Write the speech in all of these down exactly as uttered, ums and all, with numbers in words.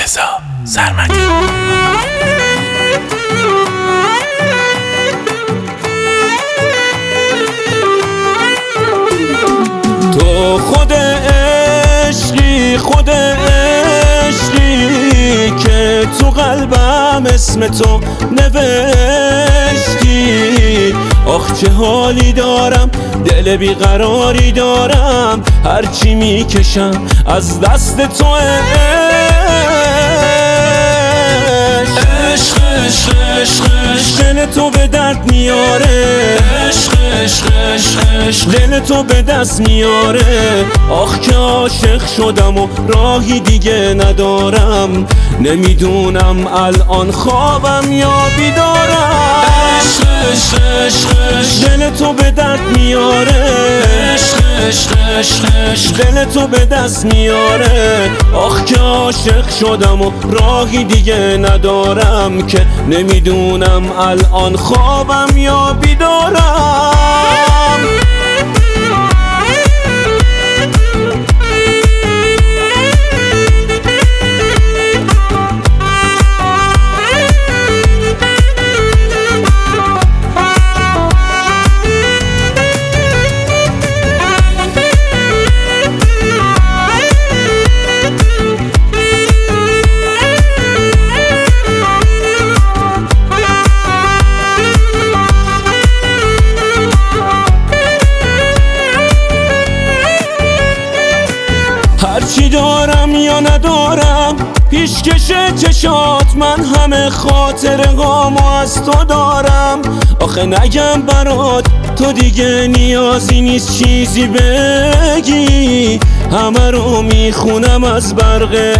رضا سرمدی. تو خود عشقی، خود عشقی که تو قلبم اسم تو نوشتی. آخ چه حالی دارم، دل بیقراری دارم، هرچی میکشم از دست تو عشق. عشق عشق عشق دل تو به درد میاره، عشق عشق عشق عشق دل تو به دست میاره. آخ که عاشق شدم و راهی دیگه ندارم، نمیدونم الان خوابم یا بیدارم. عشق عشق عشق عشق دل تو به درد میاره، عشق عشق عشق عشق دل تو به دست میاره. آخ که عاشق شدم و راهی دیگه ندارم، که نمیدونم الان خوابم یا بیدارم. هرچی دارم یا ندارم، پیشکش چشات من همه خاطرهامو از تو دارم. آخه نگم برات تو دیگه نیازی نیست چیزی بگی، همه رو میخونم از برق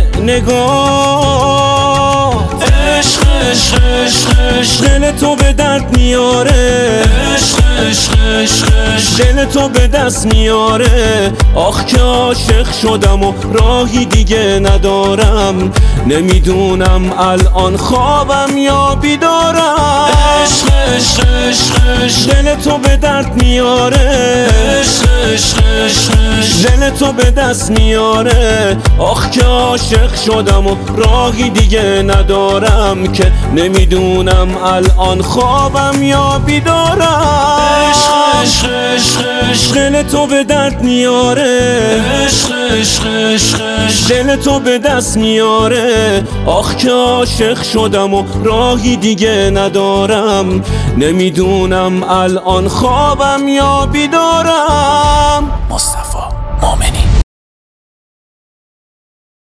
نگاه. عشق عشق عشق عشق دل تو به درد میاره، عشق عشق عشق عشق دل تو به دست میاره. آخ که عاشق شدم و راهی دیگه ندارم، نمیدونم الان خوابم یا بیدارم. عشق عشق عشق عشق دل تو به درد میاره، عشق عشق عشق عشق دل تو به دست میاره. آخ که عاشق شدم و راهی دیگه ندارم، که نمیدونم الان خوابم یا بیدارم. عشق عشق عشق عشق دل تو به درد میاره، عشق عشق عشق عشق دل تو به دست میاره. آخ که عاشق شدم و راهی دیگه ندارم، نمیدونم الان خوابم یا بیدارم. مصطفی مومنی.